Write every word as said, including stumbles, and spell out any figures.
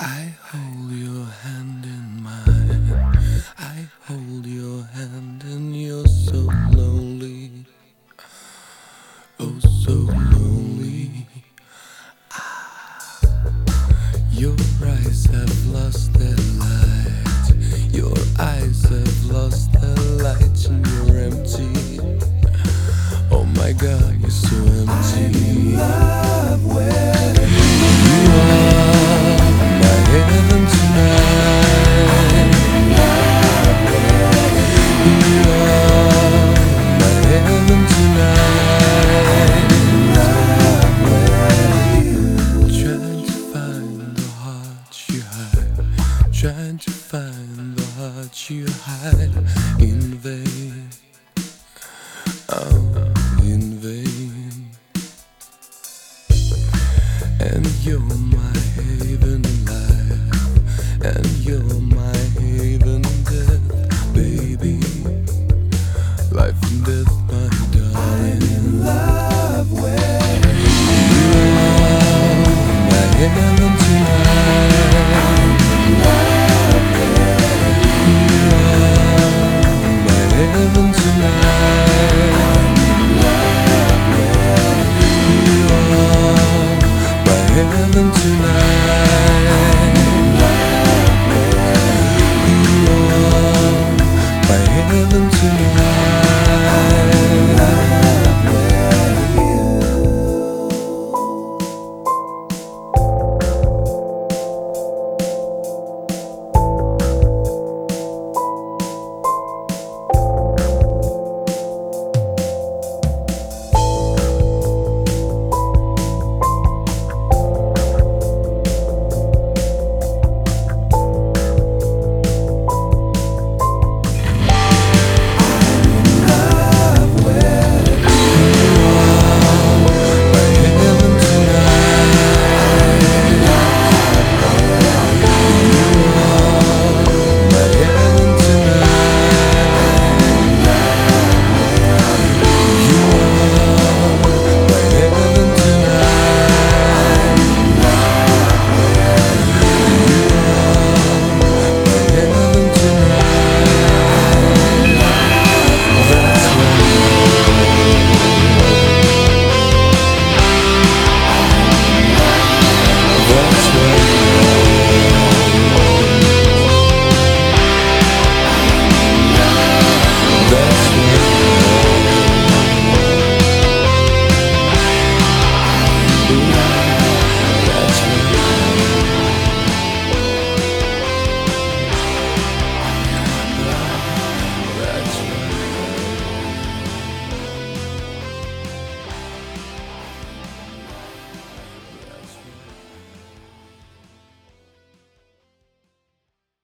I hold your hand in mine. I hold your hand and you're so lonely. Oh, so lonely. Your eyes have lost their light. Your eyes have lost their light and you're empty. Oh my God, you're so empty. I'm in love with you. Are my heaven tonight. You are my heaven tonight. Trying to find the heart you hide. Trying to find the heart you hide in vain. Oh, in vain. And you're my haven in life, and you're my haven in death, baby. Life and death, my darling. I'm in love with you. Are my heaven tonight. Love with you. Are my heaven tonight. Love with you. Are my heaven tonight. Love with you. Are my heaven